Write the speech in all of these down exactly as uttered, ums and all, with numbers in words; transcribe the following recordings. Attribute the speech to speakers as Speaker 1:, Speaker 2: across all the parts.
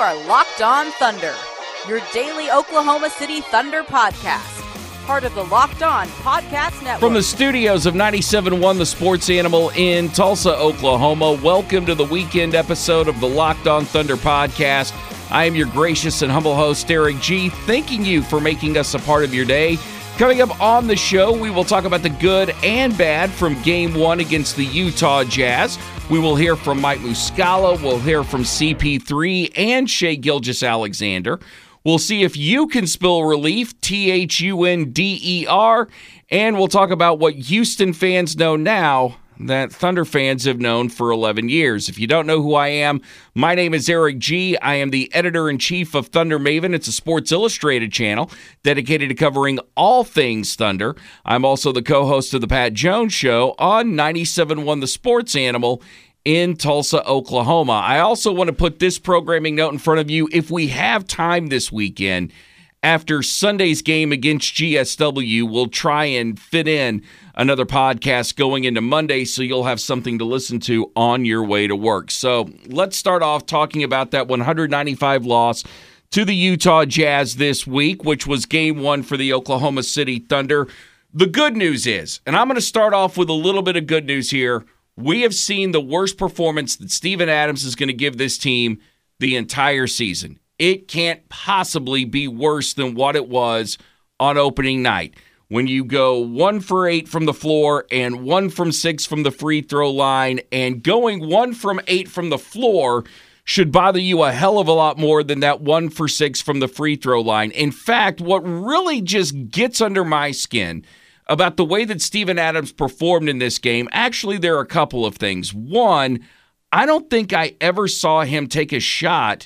Speaker 1: are Locked On Thunder, your daily Oklahoma City Thunder podcast. Part of the Locked On Podcast Network.
Speaker 2: From the studios of ninety-seven point one The Sports Animal in Tulsa, Oklahoma, welcome to the weekend episode of the Locked On Thunder podcast. I am your gracious and humble host, Derek G., thanking you for making us a part of your day. Coming up on the show, we will talk about the good and bad from Game one against the Utah Jazz. We will hear from Mike Muscala. We'll hear from C P three and Shai Gilgeous-Alexander. We'll see if you can spill relief, T H U N D E R, and we'll talk about what Houston fans know now that Thunder fans have known for eleven years. If you don't know who I am, my name is Eric G. I am the editor-in-chief of Thunder Maven. It's a Sports Illustrated channel dedicated to covering all things Thunder. I'm also the co-host of the Pat Jones Show on ninety-seven point one The Sports Animal in Tulsa, Oklahoma. I also want to put this programming note in front of you. If we have time this weekend, after Sunday's game against G S W, we'll try and fit in another podcast going into Monday so you'll have something to listen to on your way to work. So let's start off talking about that one ninety-five loss to the Utah Jazz this week, which was game one for the Oklahoma City Thunder. The good news is, and I'm going to start off with a little bit of good news here, we have seen the worst performance that Steven Adams is going to give this team the entire season. It can't possibly be worse than what it was on opening night. When you go one for eight from the floor and one from six from the free throw line, and going one from eight from the floor should bother you a hell of a lot more than that one for six from the free throw line. In fact, what really just gets under my skin about the way that Steven Adams performed in this game, actually there are a couple of things. One, I don't think I ever saw him take a shot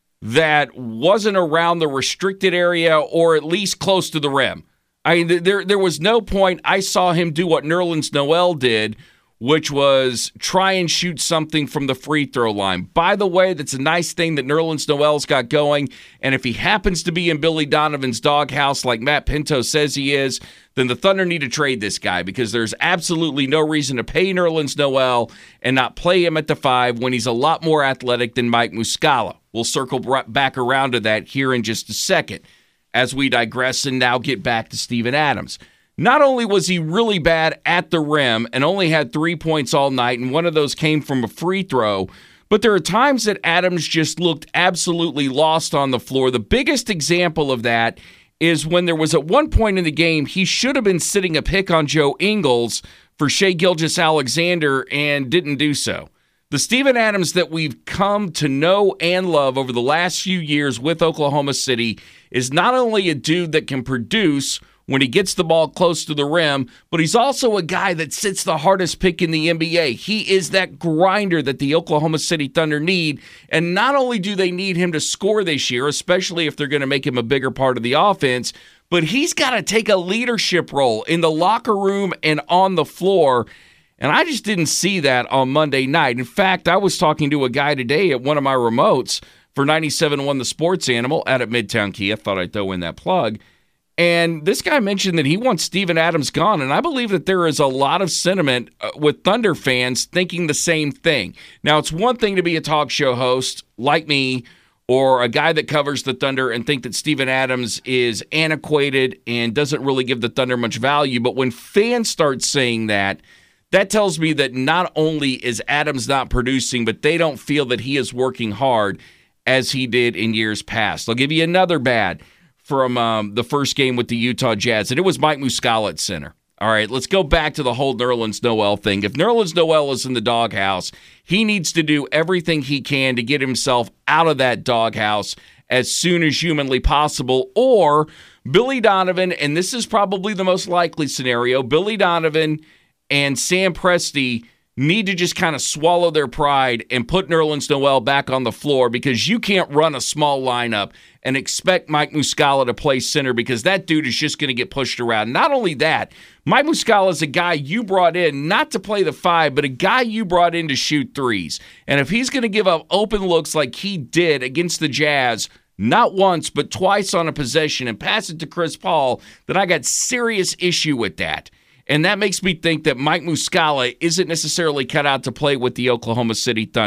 Speaker 2: that wasn't around the restricted area or at least close to the rim. I mean, there there was no point I saw him do what Nerlens Noel did, which was try and shoot something from the free throw line. By the way, that's a nice thing that Nerlens Noel's got going, and if he happens to be in Billy Donovan's doghouse like Matt Pinto says he is, then the Thunder need to trade this guy because there's absolutely no reason to pay Nerlens Noel and not play him at the five when he's a lot more athletic than Mike Muscala. We'll circle back around to that here in just a second as we digress and now get back to Steven Adams. Not only was he really bad at the rim and only had three points all night, and one of those came from a free throw, but there are times that Adams just looked absolutely lost on the floor. The biggest example of that is when there was at one point in the game, he should have been sitting a pick on Joe Ingles for Shai Gilgeous-Alexander and didn't do so. The Steven Adams that we've come to know and love over the last few years with Oklahoma City is not only a dude that can produce when he gets the ball close to the rim, but he's also a guy that sits the hardest pick in the N B A. He is that grinder that the Oklahoma City Thunder need, and not only do they need him to score this year, especially if they're going to make him a bigger part of the offense, but he's got to take a leadership role in the locker room and on the floor, and I just didn't see that on Monday night. In fact, I was talking to a guy today at one of my remotes for ninety-seven point one The Sports Animal out at Midtown Kia. I thought I'd throw in that plug. And this guy mentioned that he wants Steven Adams gone, and I believe that there is a lot of sentiment with Thunder fans thinking the same thing. Now, it's one thing to be a talk show host like me or a guy that covers the Thunder and think that Steven Adams is antiquated and doesn't really give the Thunder much value, but when fans start saying that, that tells me that not only is Adams not producing, but they don't feel that he is working hard as he did in years past. I'll give you another bad from um, the first game with the Utah Jazz, and it was Mike Muscala at center. All right, let's go back to the whole Nerlens Noel thing. If Nerlens Noel is in the doghouse, he needs to do everything he can to get himself out of that doghouse as soon as humanly possible, or Billy Donovan, and this is probably the most likely scenario, Billy Donovan and Sam Presti need to just kind of swallow their pride and put Nerlens Noel back on the floor, because you can't run a small lineup and expect Mike Muscala to play center, because that dude is just going to get pushed around. Not only that, Mike Muscala is a guy you brought in not to play the five, but a guy you brought in to shoot threes. And if he's going to give up open looks like he did against the Jazz, not once but twice on a possession, and pass it to Chris Paul, then I got serious issue with that. And that makes me think that Mike Muscala isn't necessarily cut out to play with the Oklahoma City Thunder.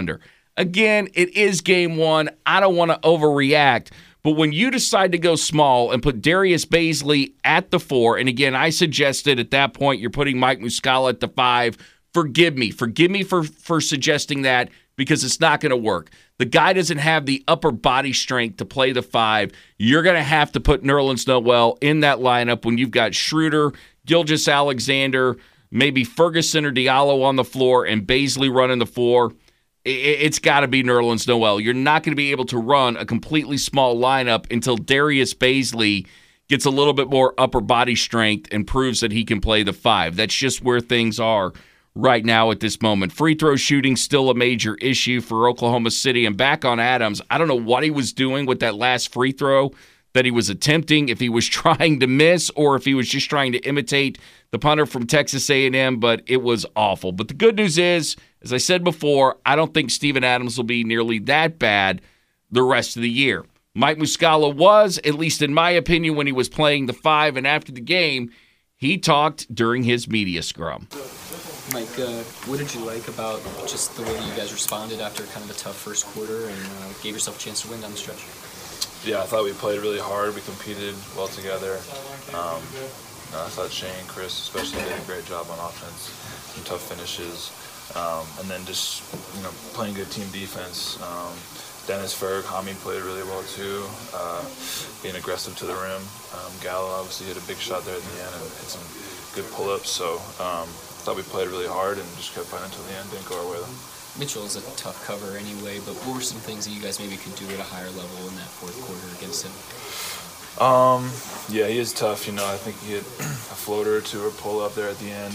Speaker 2: Again, it is game one. I don't want to overreact. But when you decide to go small and put Darius Bazley at the four, and again, I suggested at that point you're putting Mike Muscala at the five. Forgive me. Forgive me for, for suggesting that because it's not going to work. The guy doesn't have the upper body strength to play the five. You're going to have to put Nerlens Noel in that lineup when you've got Schroeder, Gilgeous-Alexander, maybe Ferguson or Diallo on the floor, and Bazley running the four. It's got to be Nerlens Noel. You're not going to be able to run a completely small lineup until Darius Bazley gets a little bit more upper body strength and proves that he can play the five. That's just where things are right now at this moment. Free throw shooting still a major issue for Oklahoma City. And back on Adams, I don't know what he was doing with that last free throw that he was attempting, if he was trying to miss or if he was just trying to imitate the punter from Texas A and M, but it was awful. But the good news is, as I said before, I don't think Steven Adams will be nearly that bad the rest of the year. Mike Muscala was, at least in my opinion, when he was playing the five, and after the game, he talked during his media scrum.
Speaker 3: Mike, uh, what did you like about just the way that you guys responded after kind of a tough first quarter and uh, gave yourself a chance to win down the stretch?
Speaker 4: Yeah, I thought we played really hard. We competed well together. Um, I thought Shane, Chris especially did a great job on offense, some tough finishes, um, and then just you know playing good team defense. Um, Dennis Ferg, Hamid played really well too, uh, being aggressive to the rim. Um, Gallo obviously hit a big shot there at the end and hit some good pull-ups. So um, I thought we played really hard and just kept fighting until the end. Didn't go our way though.
Speaker 3: Mitchell is a tough cover anyway, but what were some things that you guys maybe could do at a higher level in that fourth quarter against him?
Speaker 4: Um, yeah, he is tough. You know, I think he hit a floater or two or pull up there at the end.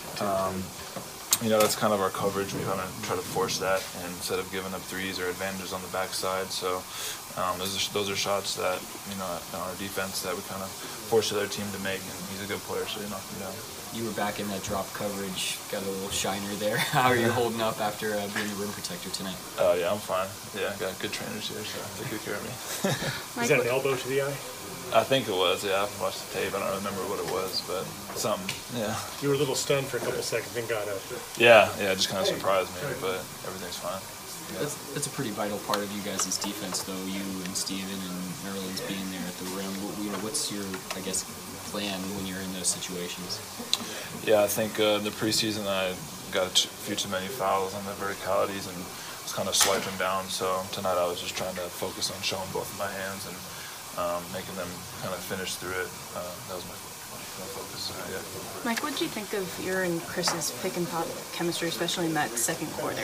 Speaker 4: Um, you know, that's kind of our coverage. We kind of try to force that and instead of giving up threes or advantages on the backside. So um, those are, those are shots that, you know, on our defense that we kind of force the other team to make, and he's a good player, so he knocked him down.
Speaker 3: You were back in that drop coverage, got a little shiner there. How are you holding up after uh, being a rim protector tonight?
Speaker 4: Oh, uh, yeah, I'm fine. Yeah, I got good trainers here, so they take good care of me.
Speaker 5: Is that an elbow to the eye?
Speaker 4: I think it was, yeah. I haven't watched the tape. I don't remember what it was, but something, yeah.
Speaker 5: You were a little stunned for a couple seconds, then got up.
Speaker 4: Yeah, yeah, it just kind of surprised me, but everything's fine. Yeah.
Speaker 3: That's, that's a pretty vital part of you guys' defense, though, you and Steven and Nerlens being there at the rim. You know, what's your, I guess, plan when you're in those situations?
Speaker 4: Yeah, I think uh, in the preseason I got a few too many fouls on the verticalities and was kind of swiping down. So tonight I was just trying to focus on showing both of my hands and um, making them kind of finish through it. Uh, that was my, my focus. Uh, yeah.
Speaker 6: Mike, what did you think of your and Chris's pick and pop chemistry, especially in that second quarter?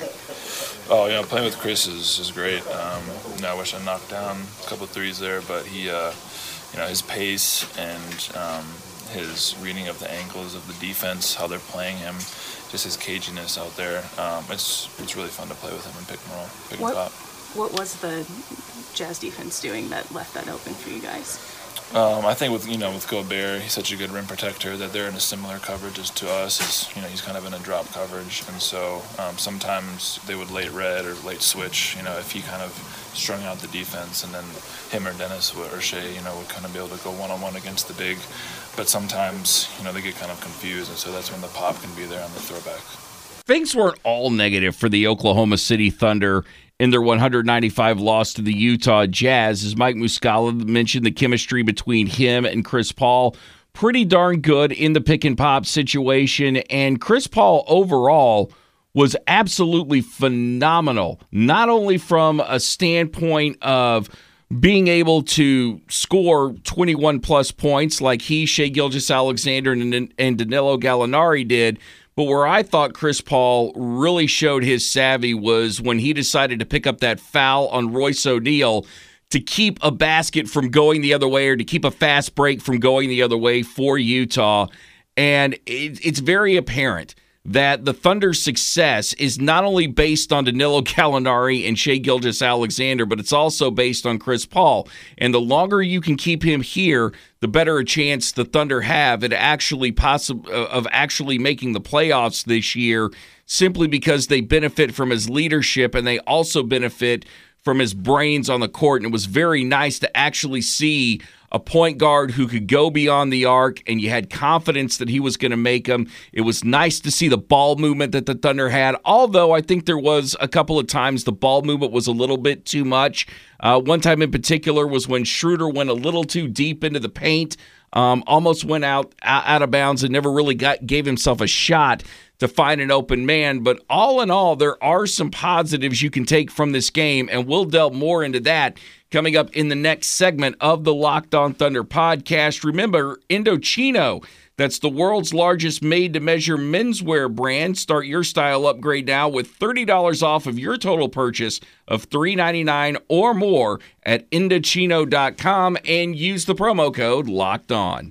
Speaker 4: Oh, yeah, playing with Chris is, is great. Um, you know, I wish I knocked down a couple of threes there, but he, uh, you know, his pace and um, his reading of the angles of the defense, how they're playing him, just his caginess out there. Um, it's it's really fun to play with him and pick and roll, pick
Speaker 6: what,
Speaker 4: and pop.
Speaker 6: What was the Jazz defense doing that left that open for you guys?
Speaker 4: Um, I think with you know with Gobert, he's such a good rim protector that they're in a similar coverage as to us. Is you know he's kind of in a drop coverage, and so um, sometimes they would late red or late switch. You know if he kind of strung out the defense, and then him or Dennis would, or Shea, you know, would kind of be able to go one on one against the big. But sometimes you know they get kind of confused, and so that's when the pop can be there on the throwback.
Speaker 2: Things weren't all negative for the Oklahoma City Thunder in their one ninety-five loss to the Utah Jazz. As Mike Muscala mentioned, the chemistry between him and Chris Paul, pretty darn good in the pick and pop situation. And Chris Paul overall was absolutely phenomenal, not only from a standpoint of being able to score twenty-one plus points like he, Shai Gilgeous-Alexander, and, and Danilo Gallinari did, but where I thought Chris Paul really showed his savvy was when he decided to pick up that foul on Royce O'Neal to keep a basket from going the other way or to keep a fast break from going the other way for Utah. And it, it's very apparent that the Thunder's success is not only based on Danilo Gallinari and Shai Gilgeous-Alexander, but it's also based on Chris Paul. And the longer you can keep him here, the better a chance the Thunder have at actually possible of actually making the playoffs this year, simply because they benefit from his leadership and they also benefit from his brains on the court. And it was very nice to actually see a point guard who could go beyond the arc, and you had confidence that he was going to make them. It was nice to see the ball movement that the Thunder had, although I think there was a couple of times the ball movement was a little bit too much. Uh, one time in particular was when Schroeder went a little too deep into the paint, um, almost went out out of bounds and never really got gave himself a shot to find an open man. But all in all, there are some positives you can take from this game, and we'll delve more into that coming up in the next segment of the Locked On Thunder podcast. Remember, Indochino, that's the world's largest made-to-measure menswear brand. Start your style upgrade now with thirty dollars off of your total purchase of three ninety-nine or more at Indochino dot com and use the promo code LOCKEDON.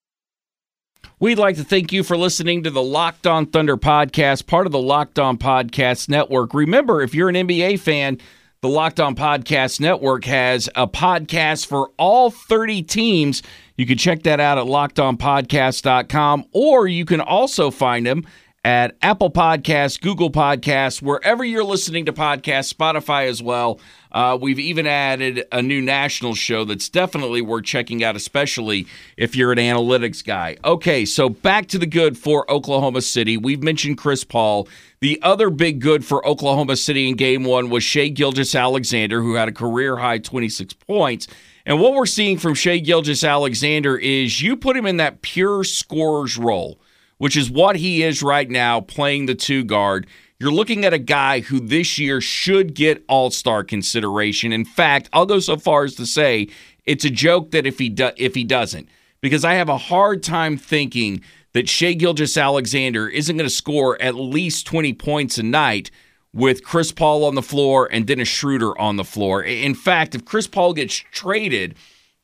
Speaker 2: We'd like to thank you for listening to the Locked On Thunder podcast, part of the Locked On Podcast Network. Remember, if you're an N B A fan, the Locked On Podcast Network has a podcast for all thirty teams. You can check that out at locked on podcast dot com, or you can also find them at Apple Podcasts, Google Podcasts, wherever you're listening to podcasts, Spotify as well. Uh, we've even added a new national show that's definitely worth checking out, especially if you're an analytics guy. Okay, so back to the good for Oklahoma City. We've mentioned Chris Paul. The other big good for Oklahoma City in game one was Shai Gilgeous-Alexander, who had a career-high twenty-six points. And what we're seeing from Shai Gilgeous-Alexander is you put him in that pure scorer's role, which is what he is right now, playing the two guard. You're looking at a guy who this year should get all-star consideration. In fact, I'll go so far as to say it's a joke that if he do, if he doesn't, because I have a hard time thinking that Shai Gilgeous-Alexander isn't going to score at least twenty points a night with Chris Paul on the floor and Dennis Schroeder on the floor. In fact, if Chris Paul gets traded,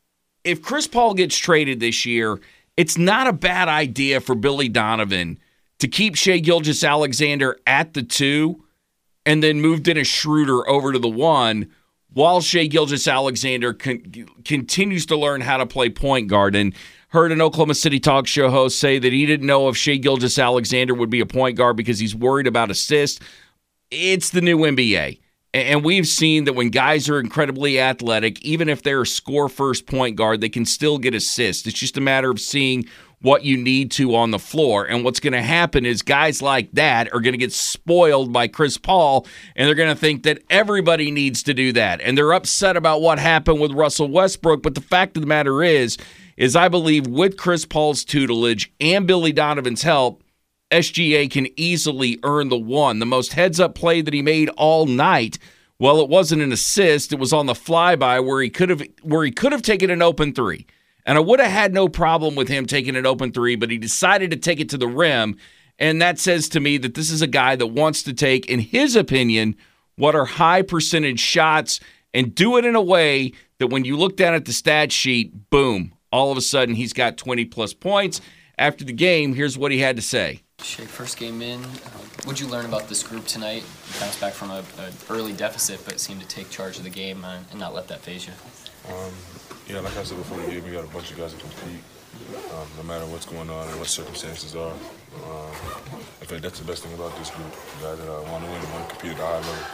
Speaker 2: if Chris Paul gets traded this year, it's not a bad idea for Billy Donovan to keep Shai Gilgeous-Alexander at the two and then move Dennis Schroeder over to the one while Shai Gilgeous-Alexander con- continues to learn how to play point guard. And heard an Oklahoma City talk show host say that he didn't know if Shai Gilgeous-Alexander would be a point guard because he's worried about assists. It's the new N B A. And we've seen that when guys are incredibly athletic, even if they're a score-first point guard, they can still get assists. It's just a matter of seeing what you need to on the floor. And what's going to happen is guys like that are going to get spoiled by Chris Paul, and they're going to think that everybody needs to do that. And they're upset about what happened with Russell Westbrook. But the fact of the matter is, is I believe with Chris Paul's tutelage and Billy Donovan's help, S G A can easily earn the one. The most heads-up play that he made all night, well, it wasn't an assist. It was on the flyby where he could have where he could have taken an open three. And I would have had no problem with him taking an open three, but he decided to take it to the rim. And that says to me that this is a guy that wants to take, in his opinion, what are high percentage shots and do it in a way that when you look down at the stat sheet, boom, all of a sudden he's got twenty-plus points. After the game, here's what he had to say.
Speaker 3: Shai, first game in, uh, what did you learn about this group tonight? You bounced back from an early deficit, but seemed to take charge of the game uh, and not let that phase you.
Speaker 7: Um, yeah, like I said before the game, we got a bunch of guys that compete, um, no matter what's going on and what circumstances are. Um, I think that's the best thing about this group, guys that uh, want to win and want to compete at a high level.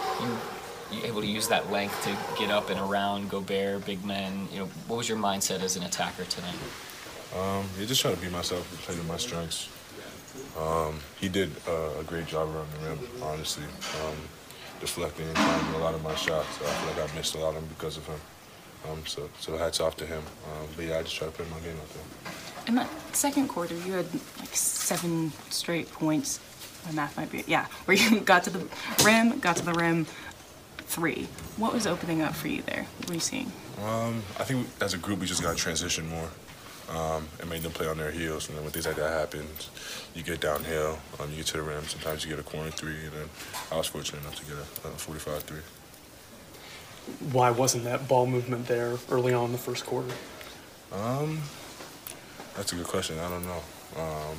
Speaker 3: You, you able to use that length to get up and around Gobert, big men? You know, what was your mindset as an attacker tonight?
Speaker 7: Um, yeah, just trying to be myself and play to my strengths. Um, he did uh, a great job around the rim, honestly, um, deflecting and finding a lot of my shots. I feel like I missed a lot of them because of him. Um, so, so hats off to him. Um, but yeah, I just try to play my game out there.
Speaker 6: In that second quarter, you had like seven straight points. My math might be, yeah, where you got to the rim, got to the rim, three. What was opening up for you there? What were you seeing?
Speaker 7: Um, I think as a group, we just got to transition more. Um, and made them play on their heels. And then when things like that happen, you get downhill, um, you get to the rim, sometimes you get a corner three, and then I was fortunate enough to get a, a forty-five three.
Speaker 5: Why wasn't that ball movement there early on in the first quarter?
Speaker 7: Um, that's a good question. I don't know. Um,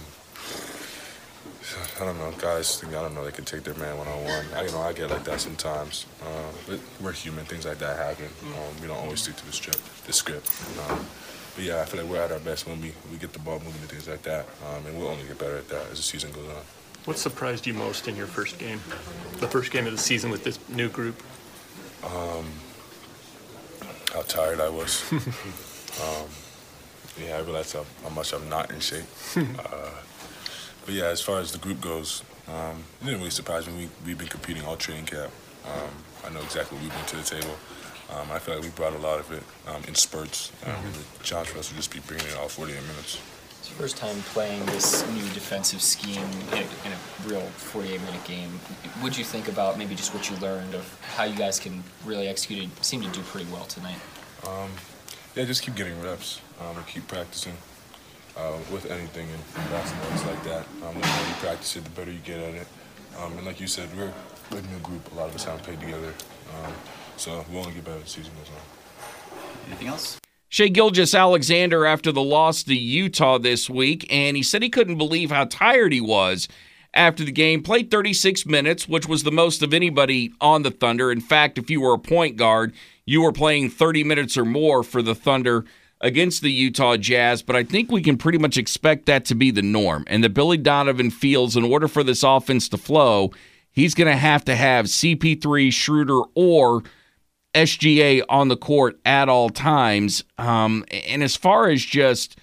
Speaker 7: I don't know. Guys think, I don't know, they can take their man one-on-one. I, you know, I get like that sometimes. Uh, but we're human. Things like that happen. Um, we don't always stick to the script. The script. Um, But yeah, I feel like we're at our best when we, we get the ball moving and things like that. Um, and we'll only get better at that as the season goes on.
Speaker 5: What surprised you most in your first game? The first game of the season with this new group?
Speaker 7: Um, how tired I was. Um, yeah, I realized how, how much I'm not in shape. uh, but yeah, as far as the group goes, um, it didn't really surprise me. We, we've been competing all training camp. Um, I know exactly what we bring to the table. Um, I feel like we brought a lot of it um, in spurts. Um, mm-hmm. The challenge for us will just be bringing it all forty-eight minutes.
Speaker 3: It's your first time playing this new defensive scheme in a, in a real forty-eight minute game. What did you think about maybe just what you learned of how you guys can really execute it? Seem to do pretty well tonight. Um,
Speaker 7: yeah, just keep getting reps um, and keep practicing uh, with anything in, in basketball. It's like that. Um, the more you practice it, the better you get at it. Um, and like you said, we're, we're a new group. A lot of us haven't played together. Um, so we'll only get better as the season goes on.
Speaker 3: Anything else?
Speaker 2: Shai Gilgeous-Alexander after the loss to Utah this week, and he said he couldn't believe how tired he was after the game. Played thirty-six minutes, which was the most of anybody on the Thunder. In fact, if you were a point guard, you were playing thirty minutes or more for the Thunder against the Utah Jazz, but I think we can pretty much expect that to be the norm, and that Billy Donovan feels in order for this offense to flow, he's going to have to have C P three, Schroeder, or S G A on the court at all times. Um, and as far as just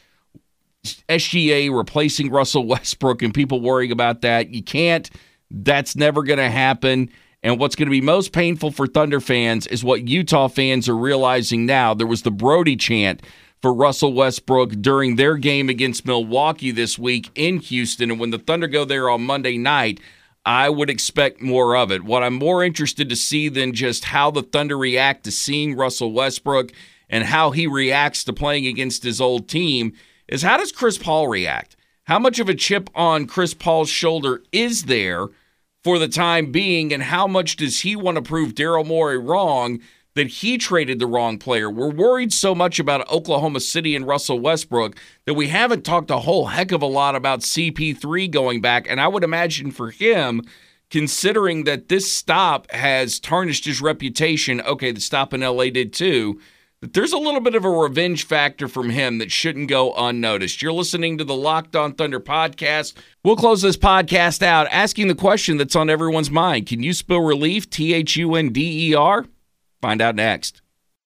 Speaker 2: S G A replacing Russell Westbrook and people worrying about that, you can't. That's never going to happen. And what's going to be most painful for Thunder fans is what Utah fans are realizing now. There was the Brody chant for Russell Westbrook during their game against Milwaukee this week in Houston. And when the Thunder go there on Monday night, I would expect more of it. What I'm more interested to see than just how the Thunder react to seeing Russell Westbrook and how he reacts to playing against his old team is how does Chris Paul react? How much of a chip on Chris Paul's shoulder is there for the time being, and how much does he want to prove Daryl Morey wrong that he traded the wrong player? We're worried so much about Oklahoma City and Russell Westbrook that we haven't talked a whole heck of a lot about C P three going back. And I would imagine for him, considering that this stop has tarnished his reputation, okay, the stop in L A did too, that there's a little bit of a revenge factor from him that shouldn't go unnoticed. You're listening to the Locked On Thunder podcast. We'll close this podcast out asking the question that's on everyone's mind. Can you spell relief? T H U N D E R? Find out next.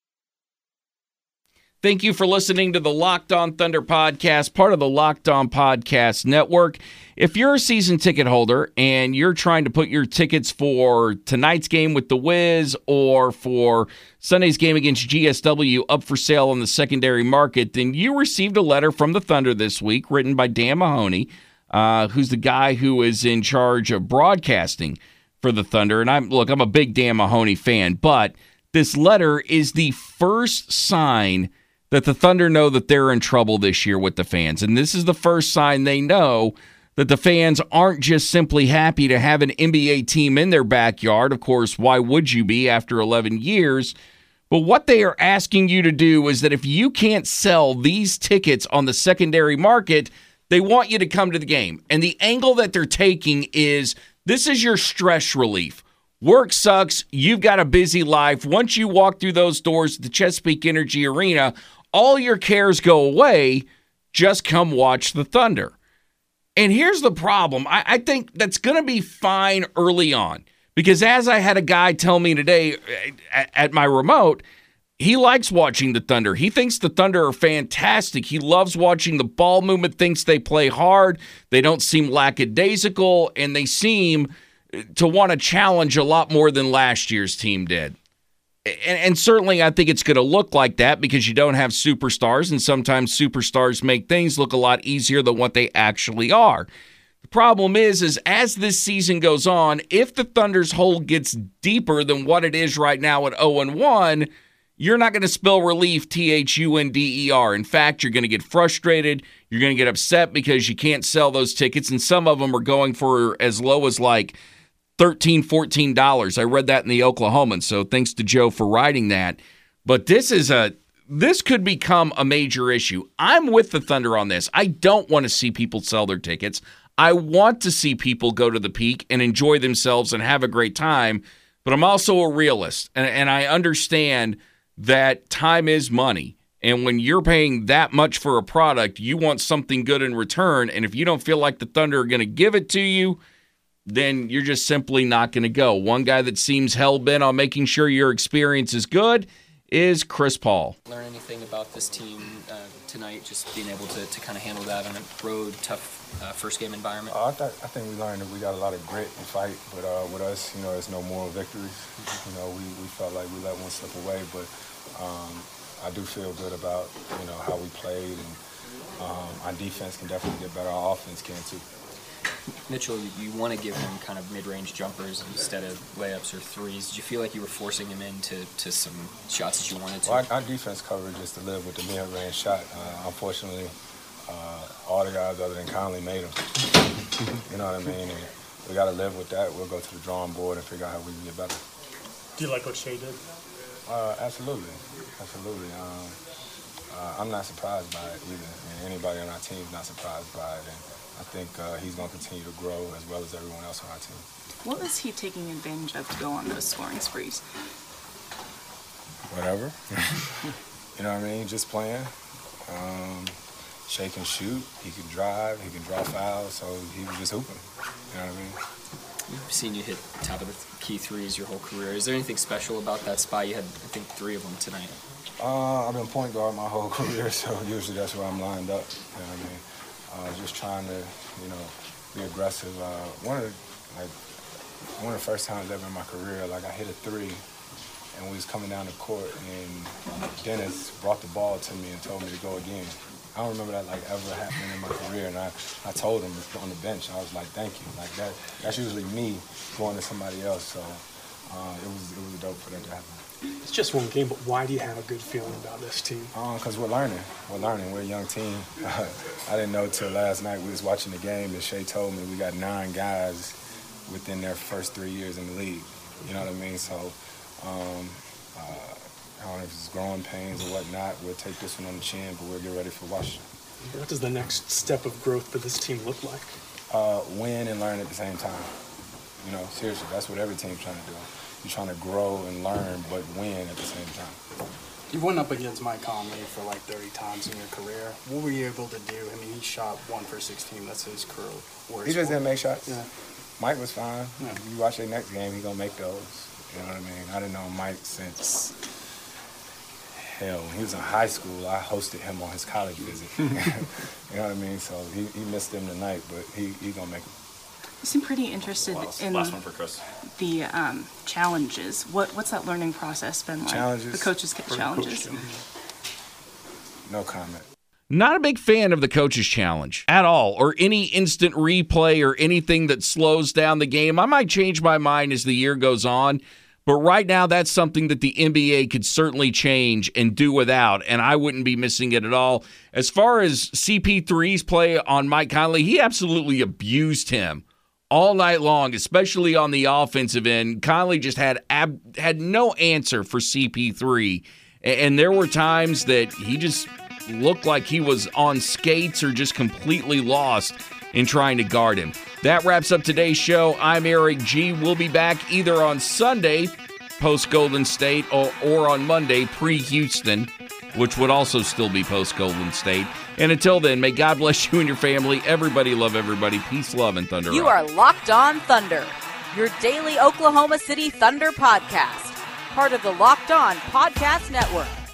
Speaker 2: Thank you for listening to the Locked On Thunder podcast, part of the Locked On Podcast Network. If you're a season ticket holder and you're trying to put your tickets for tonight's game with the Wiz or for Sunday's game against G S W up for sale on the secondary market, then you received a letter from the Thunder this week written by Dan Mahoney, uh, who's the guy who is in charge of broadcasting for the Thunder. And I'm look, I'm a big Dan Mahoney fan, but this letter is the first sign that the Thunder know that they're in trouble this year with the fans. And this is the first sign they know that the fans aren't just simply happy to have an N B A team in their backyard. Of course, why would you be after eleven years? But what they are asking you to do is that if you can't sell these tickets on the secondary market, they want you to come to the game. And the angle that they're taking is this is your stress relief. Work sucks. You've got a busy life. Once you walk through those doors at the Chesapeake Energy Arena, all your cares go away. Just come watch the Thunder. And here's the problem. I, I think that's going to be fine early on. Because as I had a guy tell me today at, at my remote, he likes watching the Thunder. He thinks the Thunder are fantastic. He loves watching the ball movement, thinks they play hard. They don't seem lackadaisical, and they seem to want to challenge a lot more than last year's team did. And, and certainly I think it's going to look like that because you don't have superstars, and sometimes superstars make things look a lot easier than what they actually are. The problem is, is as this season goes on, if the Thunder's hole gets deeper than what it is right now at oh and one, you're not going to spell relief, T H U N D E R. In fact, you're going to get frustrated. You're going to get upset because you can't sell those tickets, and some of them are going for as low as like thirteen dollars, fourteen dollars. I read that in the Oklahoman, so thanks to Joe for writing that. But this is a this could become a major issue. I'm with the Thunder on this. I don't want to see people sell their tickets. I want to see people go to the Peak and enjoy themselves and have a great time, but I'm also a realist, and, and I understand that time is money. And when you're paying that much for a product, you want something good in return, and if you don't feel like the Thunder are going to give it to you, then you're just simply not going to go. One guy that seems hell-bent on making sure your experience is good is Chris Paul.
Speaker 3: Learn anything about this team uh, tonight, just being able to, to kind of handle that on a road, tough uh, first game environment?
Speaker 7: Uh, I, th- I think we learned that we got a lot of grit and fight, but uh, with us, you know, there's no moral victories. You know, we, we felt like we let one slip away, but um, I do feel good about, you know, how we played, and um, our defense can definitely get better. Our offense can too.
Speaker 3: Mitchell, you, you want to give him kind of mid-range jumpers instead of layups or threes. Did you feel like you were forcing him into to some shots that you wanted to?
Speaker 7: Well, our, our defense coverage is to live with the mid-range shot. Uh, unfortunately, uh, all the guys other than Conley made them. You know what I mean? And we got to live with that. We'll go to the drawing board and figure out how we can get better.
Speaker 5: Do you like what Shea did?
Speaker 7: Uh, absolutely, absolutely. Um, uh, I'm not surprised by it either, and anybody on our team is not surprised by it. And I think uh, he's going to continue to grow as well as everyone else on our team.
Speaker 6: What was he taking advantage of to go on those scoring sprees?
Speaker 7: Whatever. You know what I mean? Just playing. Um, Shea can shoot. He can drive. He can draw fouls. So he was just hooping. You know what I mean?
Speaker 3: We've seen you hit top of the key threes your whole career. Is there anything special about that spot? You had, I think, three of them tonight.
Speaker 7: Uh, I've been point guard my whole career, so usually that's where I'm lined up. You know what I mean? Uh, just trying to, you know, be aggressive. Uh, one of the, like, one of the first times ever in my career, like I hit a three, and we was coming down the court, and Dennis brought the ball to me and told me to go again. I don't remember that like ever happening in my career, and I, I told him on the bench, I was like, thank you. Like that, that's usually me going to somebody else. So uh, it was it was dope for that to happen.
Speaker 5: It's just one game, but why do you have a good feeling about this team?
Speaker 7: Because uh, we're learning. We're learning. We're a young team. I didn't know till last night we was watching the game and Shea told me we got nine guys within their first three years in the league. You know what I mean? So um, uh, I don't know if it's growing pains or whatnot. We'll take this one on the chin, but we'll get ready for Washington.
Speaker 5: What does the next step of growth for this team look like?
Speaker 7: Uh, win and learn at the same time. You know, seriously, that's what every team's trying to do. You're trying to grow and learn, but win at the same time.
Speaker 8: You went up against Mike Conley for like thirty times in your career. What were you able to do? I mean, he shot one for sixteen. That's his career worst.
Speaker 7: He just didn't make shots.
Speaker 8: Yeah.
Speaker 7: Mike was fine.
Speaker 8: Yeah.
Speaker 7: You watch the next game, he's going to make those. You know what I mean? I didn't know Mike since, hell, when he was in high school, I hosted him on his college visit. You know what I mean? So he, he missed them tonight, but he he going to make them.
Speaker 6: You seem pretty interested
Speaker 9: Last,
Speaker 6: in
Speaker 9: last one for Chris.
Speaker 6: the um, challenges. What What's that learning process been like?
Speaker 7: Challenges?
Speaker 6: The coaches get challenges.
Speaker 7: No comment.
Speaker 2: Not a big fan of the coach's challenge at all, or any instant replay or anything that slows down the game. I might change my mind as the year goes on, but right now that's something that the N B A could certainly change and do without, and I wouldn't be missing it at all. As far as C P three's play on Mike Conley, he absolutely abused him all night long, especially on the offensive end. Conley just had ab- had no answer for C P three, and there were times that he just looked like he was on skates or just completely lost in trying to guard him. That wraps up today's show. I'm Eric G. We'll be back either on Sunday, post-Golden State, or, or on Monday, pre-Houston, which would also still be post-Golden State. And until then, may God bless you and your family. Everybody love everybody. Peace, love, and Thunder.
Speaker 1: You are Locked On Thunder, your daily Oklahoma City Thunder podcast, part of the Locked On Podcast Network.